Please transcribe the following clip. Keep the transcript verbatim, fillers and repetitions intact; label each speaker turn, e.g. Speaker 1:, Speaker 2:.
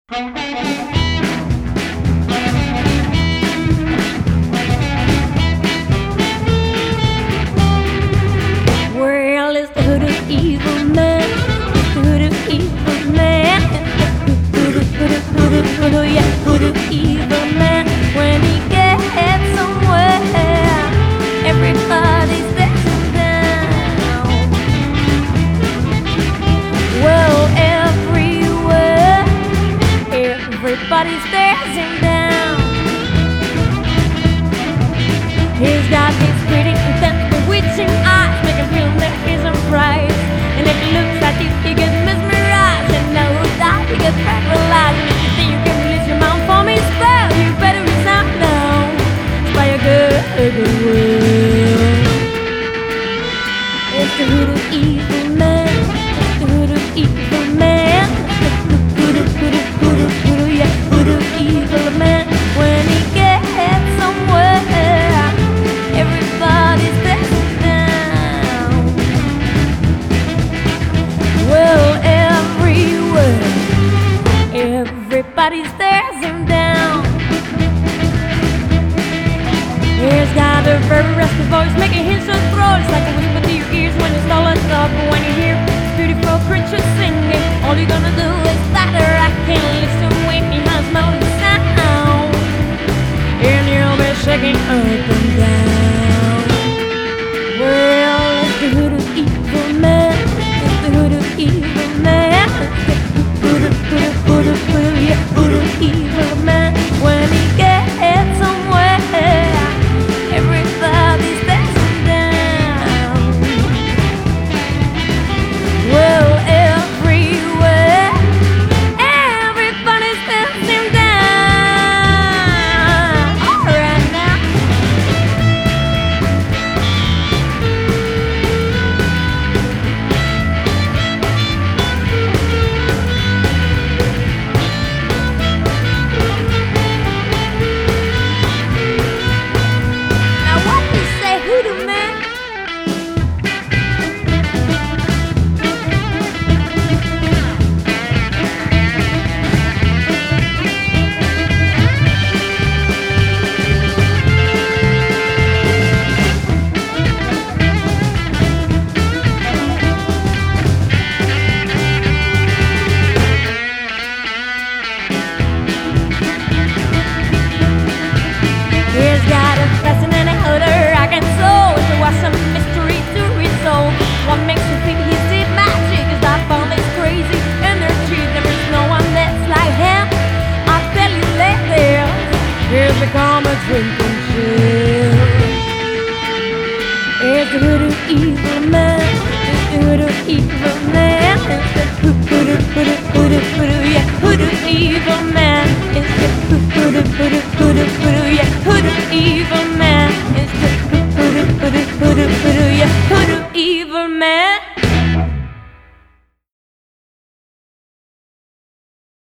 Speaker 1: Well, it's the hoodoo evil man, the hoodoo evil man, hoodoo, hoodoo, hoodoo, hoodoo, yeah, hoodoo evil man. When he gets somewhere, everybody's dancing down. Well, everywhere, everybody's dancing down. He's got these pretty intense, bewitching eyes, make him feel that he's a prize. And if he looks at you, you get mesmerized, and no doubt you get paralyzed. And if you think you can release your mind from his spell, you better resign now. By a good will. It's the hoodoo evil man, it's the hoodoo evil man, hoodoo, hoodoo, hoodoo, hoodoo, yeah, hoodoo evil man. When he gets somewhere, everybody's dancing down. Well, everywhere, everybody's dancing down. He's got a very raspy voice, making his so throat. It's like a whisper to your ears when it's all up. But when you hear this beautiful creature singing, all you're gonna do is stutter. I can't listen when he has melody sound, and you'll be shaking up and down. Well, it's the hoodoo evil man, it's the hoodoo evil man, hoodoo, hoodoo, hoodoo, hoodoo, yeah, hoodoo evil man. When he gets somewhere, everybody's dancing down. Well, everywhere, everybody's dancing down. All right now. Now what do you say, hoodoo man? He's got a fascinating odor, I can so it was some mystery to resolve. What makes you think he's deep magic is that found his crazy energy. There is no one that's like him, I'll tell you later. He's become a drinking chill. It's the hoodoo evil man, it's the hoodoo evil man, it's the hoodoo, hoodoo, hoodoo, hoodoo, yeah, hoodoo evil man. It's the hoodoo, hoodoo, hoodoo, hoodoo.